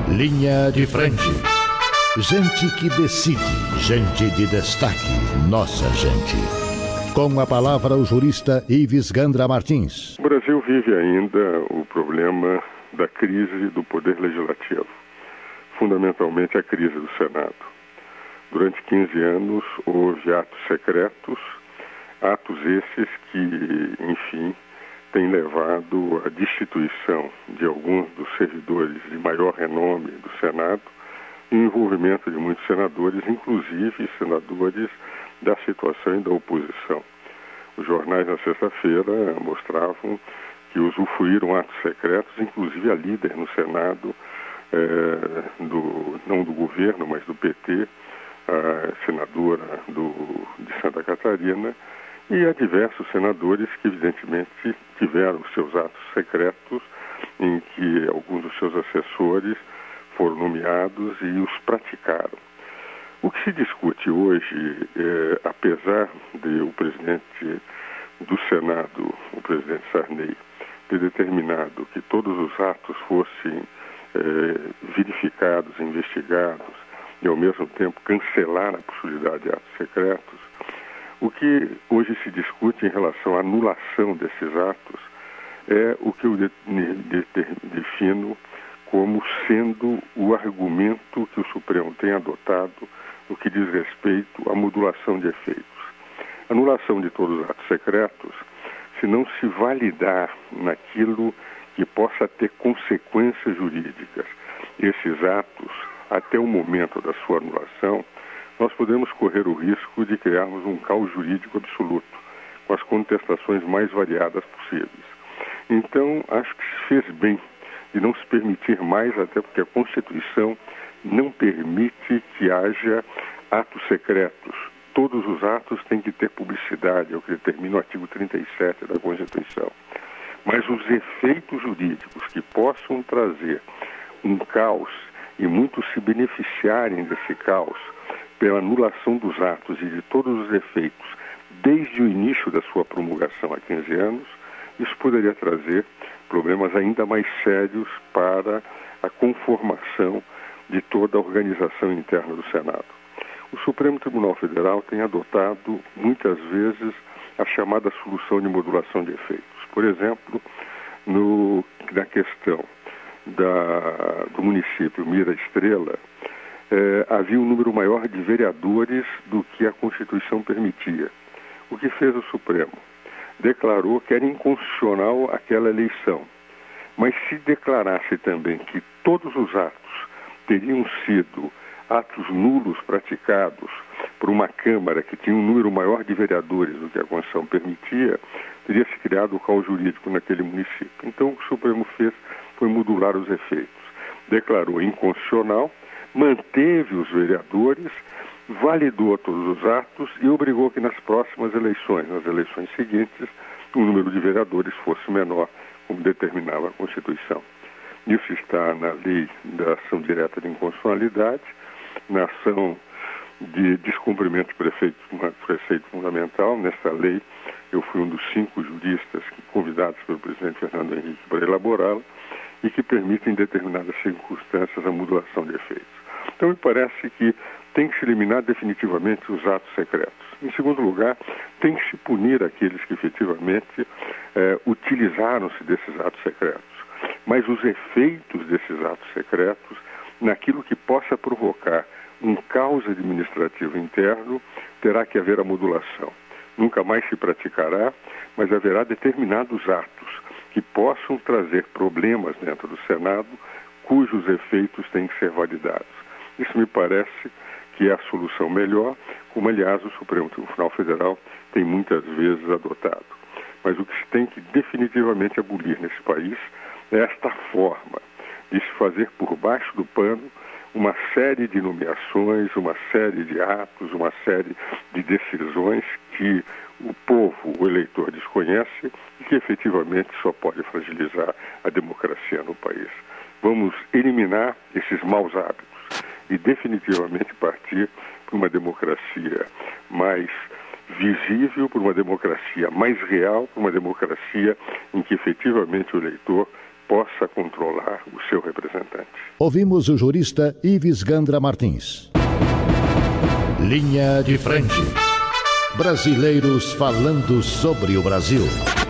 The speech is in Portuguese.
Linha de frente. Gente que decide, gente de destaque, nossa gente. Com a palavra o jurista Ives Gandra Martins. O Brasil vive ainda o problema da crise do poder legislativo, fundamentalmente a crise do Senado. Durante 15 anos houve atos secretos, atos esses que, enfim, têm levado à destituição de alguns dos servidores de maior renome do Senado e o envolvimento de muitos senadores, inclusive senadores da situação e da oposição. Os jornais na sexta-feira mostravam que usufruíram atos secretos, inclusive a líder no Senado, não do governo, mas do PT, a senadora de Santa Catarina, e a diversos senadores que evidentemente tiveram seus atos secretos, em que alguns dos seus assessores foram nomeados e os praticaram. O que se discute hoje, apesar de o presidente do Senado, o presidente Sarney, ter determinado que todos os atos fossem verificados, investigados e ao mesmo tempo cancelar a possibilidade de atos secretos, o que hoje se discute em relação à anulação desses atos é o que eu defino como sendo o argumento que o Supremo tem adotado no que diz respeito à modulação de efeitos. Anulação de todos os atos secretos, se não se validar naquilo que possa ter consequências jurídicas, esses atos, até o momento da sua anulação, nós podemos correr o risco de criarmos um caos jurídico absoluto, com as contestações mais variadas possíveis. Então, acho que se fez bem de não se permitir mais, até porque a Constituição não permite que haja atos secretos. Todos os atos têm que ter publicidade, é o que determina o artigo 37 da Constituição. Mas os efeitos jurídicos que possam trazer um caos e muitos se beneficiarem desse caos pela anulação dos atos e de todos os efeitos desde o início da sua promulgação há 15 anos, isso poderia trazer problemas ainda mais sérios para a conformação de toda a organização interna do Senado. O Supremo Tribunal Federal tem adotado muitas vezes a chamada solução de modulação de efeitos. Por exemplo, na questão do município Mira Estrela, havia um número maior de vereadores do que a Constituição permitia. O que fez o Supremo? Declarou que era inconstitucional aquela eleição. Mas se declarasse também que todos os atos teriam sido atos nulos praticados por uma Câmara que tinha um número maior de vereadores do que a Constituição permitia, teria se criado o caos jurídico naquele município. Então o que o Supremo fez foi modular os efeitos. Declarou inconstitucional, manteve os vereadores, validou todos os atos e obrigou que nas próximas eleições, nas eleições seguintes, o número de vereadores fosse menor, como determinava a Constituição. Isso está na lei da ação direta de inconstitucionalidade, na ação de descumprimento de preceito fundamental. Nesta lei, eu fui um dos 5 juristas convidados pelo presidente Fernando Henrique para elaborá-la e que permitem, em determinadas circunstâncias, a modulação de efeitos. Então, me parece que tem que se eliminar definitivamente os atos secretos. Em segundo lugar, tem que se punir aqueles que efetivamente utilizaram-se desses atos secretos. Mas os efeitos desses atos secretos, naquilo que possa provocar um caos administrativo interno, terá que haver a modulação. Nunca mais se praticará, mas haverá determinados atos que possam trazer problemas dentro do Senado, cujos efeitos têm que ser validados. Isso me parece que é a solução melhor, como, aliás, o Supremo Tribunal Federal tem muitas vezes adotado. Mas o que se tem que definitivamente abolir nesse país é esta forma de se fazer por baixo do pano uma série de nomeações, uma série de atos, uma série de decisões que o povo, o eleitor, desconhece e que efetivamente só pode fragilizar a democracia no país. Vamos eliminar esses maus hábitos e definitivamente partir para uma democracia mais visível, para uma democracia mais real, para uma democracia em que efetivamente o eleitor possa controlar o seu representante. Ouvimos o jurista Ives Gandra Martins. Linha de frente. Brasileiros falando sobre o Brasil.